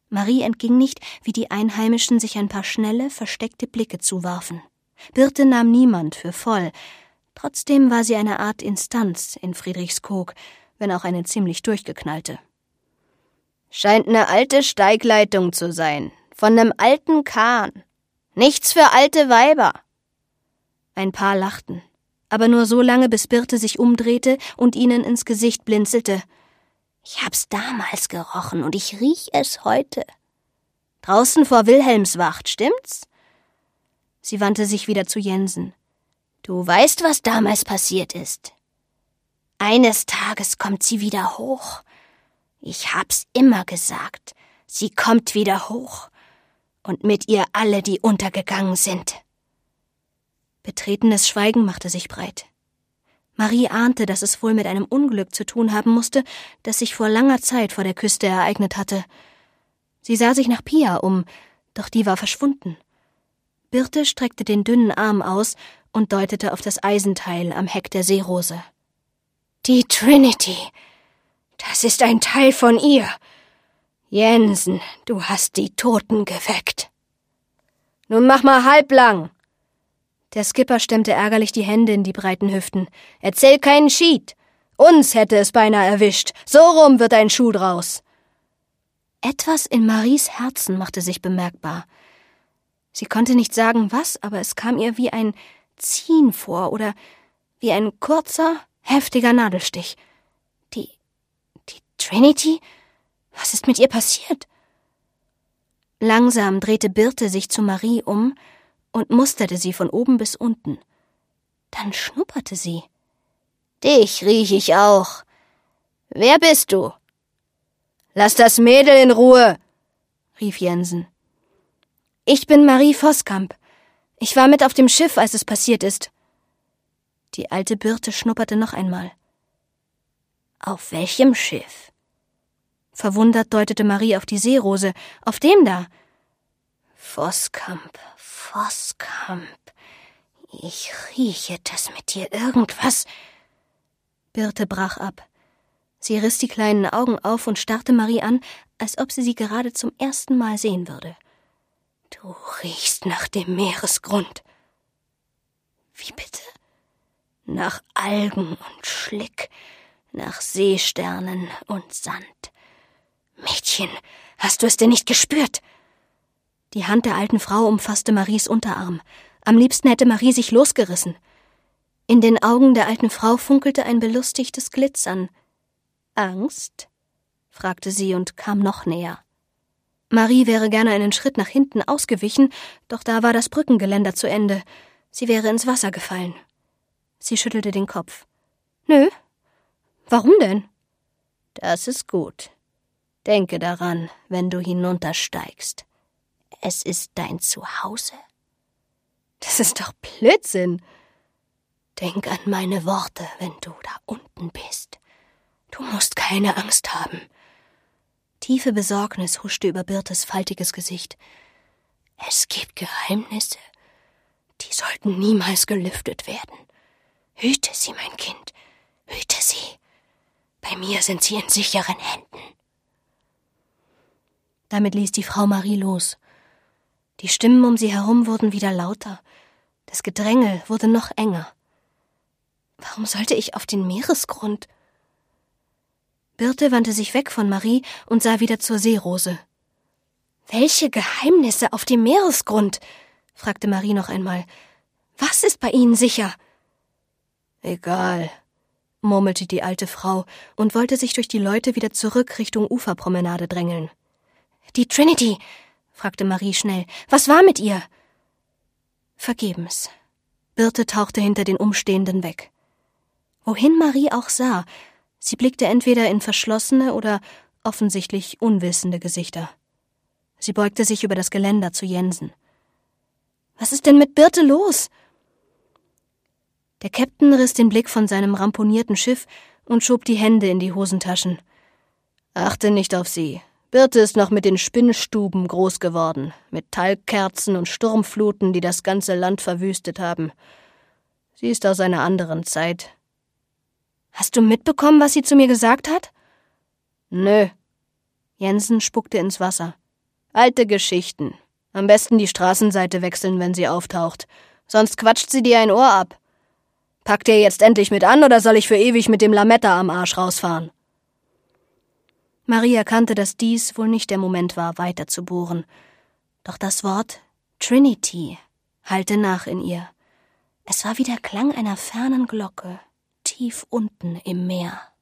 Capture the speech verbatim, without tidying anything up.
Marie entging nicht, wie die Einheimischen sich ein paar schnelle, versteckte Blicke zuwarfen. Birte nahm niemand für voll. Trotzdem war sie eine Art Instanz in Friedrichskoog, wenn auch eine ziemlich durchgeknallte. »Scheint eine alte Steigleitung zu sein, von einem alten Kahn. Nichts für alte Weiber.« Ein paar lachten, aber nur so lange, bis Birte sich umdrehte und ihnen ins Gesicht blinzelte. »Ich hab's damals gerochen und ich riech es heute. Draußen vor Wilhelmswacht, stimmt's?« Sie wandte sich wieder zu Jensen. »Du weißt, was damals passiert ist. Eines Tages kommt sie wieder hoch. Ich hab's immer gesagt. Sie kommt wieder hoch. Und mit ihr alle, die untergegangen sind.« Betretenes Schweigen machte sich breit. Marie ahnte, dass es wohl mit einem Unglück zu tun haben musste, das sich vor langer Zeit vor der Küste ereignet hatte. Sie sah sich nach Pia um, doch die war verschwunden. Birte streckte den dünnen Arm aus und deutete auf das Eisenteil am Heck der Seerose. »Die Trinity! Das ist ein Teil von ihr! Jensen, du hast die Toten geweckt!« »Nun mach mal halblang!« Der Skipper stemmte ärgerlich die Hände in die breiten Hüften. »Erzähl keinen Schied! Uns hätte es beinahe erwischt! So rum wird ein Schuh draus!« Etwas in Maries Herzen machte sich bemerkbar. Sie konnte nicht sagen, was, aber es kam ihr wie ein Ziehen vor oder wie ein kurzer, heftiger Nadelstich. Die, die Trinity? Was ist mit ihr passiert? Langsam drehte Birte sich zu Marie um und musterte sie von oben bis unten. Dann schnupperte sie. »Dich riech ich auch. Wer bist du?« »Lass das Mädel in Ruhe«, rief Jensen. »Ich bin Marie Voskamp. Ich war mit auf dem Schiff, als es passiert ist.« Die alte Birte schnupperte noch einmal. »Auf welchem Schiff?« Verwundert deutete Marie auf die Seerose. »Auf dem da.« »Voskamp, Voskamp, ich rieche, dass mit dir irgendwas...« Birte brach ab. Sie riss die kleinen Augen auf und starrte Marie an, als ob sie sie gerade zum ersten Mal sehen würde. »Du riechst nach dem Meeresgrund.« »Wie bitte?« »Nach Algen und Schlick, nach Seesternen und Sand. Mädchen, hast du es denn nicht gespürt?« Die Hand der alten Frau umfasste Maries Unterarm. Am liebsten hätte Marie sich losgerissen. In den Augen der alten Frau funkelte ein belustigtes Glitzern. »Angst?« fragte sie und kam noch näher. Marie wäre gerne einen Schritt nach hinten ausgewichen, doch da war das Brückengeländer zu Ende. Sie wäre ins Wasser gefallen. Sie schüttelte den Kopf. »Nö. Warum denn?« »Das ist gut. Denke daran, wenn du hinuntersteigst. Es ist dein Zuhause.« »Das ist doch Blödsinn.« »Denk an meine Worte, wenn du da unten bist. Du musst keine Angst haben.« Tiefe Besorgnis huschte über Birtes faltiges Gesicht. »Es gibt Geheimnisse, die sollten niemals gelüftet werden. Hüte sie, mein Kind, hüte sie. Bei mir sind sie in sicheren Händen.« Damit ließ die Frau Marie los. Die Stimmen um sie herum wurden wieder lauter. Das Gedränge wurde noch enger. Warum sollte ich auf den Meeresgrund? Birte wandte sich weg von Marie und sah wieder zur Seerose. »Welche Geheimnisse auf dem Meeresgrund?« fragte Marie noch einmal. »Was ist bei Ihnen sicher?« »Egal«, murmelte die alte Frau und wollte sich durch die Leute wieder zurück Richtung Uferpromenade drängeln. »Die Trinity«, fragte Marie schnell. »Was war mit ihr?« Vergebens. Birte tauchte hinter den Umstehenden weg. Wohin Marie auch sah, sie blickte entweder in verschlossene oder offensichtlich unwissende Gesichter. Sie beugte sich über das Geländer zu Jensen. »Was ist denn mit Birte los?« Der Käpt'n riss den Blick von seinem ramponierten Schiff und schob die Hände in die Hosentaschen. »Achte nicht auf sie. Birte ist noch mit den Spinnstuben groß geworden, mit Talgkerzen und Sturmfluten, die das ganze Land verwüstet haben. Sie ist aus einer anderen Zeit.« »Hast du mitbekommen, was sie zu mir gesagt hat?« »Nö.« Jensen spuckte ins Wasser. Alte Geschichten. Am besten die Straßenseite wechseln, wenn sie auftaucht. Sonst quatscht sie dir ein Ohr ab. Packt ihr jetzt endlich mit an, oder soll ich für ewig mit dem Lametta am Arsch rausfahren?« Marie erkannte, dass dies wohl nicht der Moment war, weiter zu bohren. Doch das Wort Trinity hallte nach in ihr. Es war wie der Klang einer fernen Glocke, tief unten im Meer.